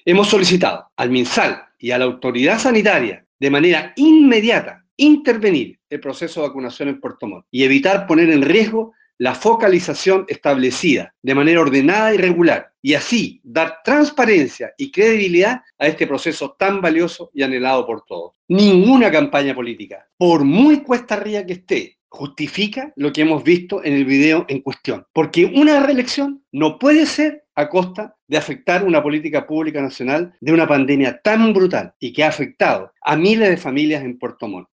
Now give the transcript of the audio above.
Hemos solicitado al MinSal y a la autoridad sanitaria de manera inmediata intervenir el proceso de vacunación en Puerto Montt y evitar poner en riesgo la focalización establecida de manera ordenada y regular, y así dar transparencia y credibilidad a este proceso tan valioso y anhelado por todos. Ninguna campaña política, por muy cuesta arriba que esté, justifica lo que hemos visto en el video en cuestión, porque una reelección no puede ser a costa de afectar una política pública nacional de una pandemia tan brutal y que ha afectado a miles de familias en Puerto Montt.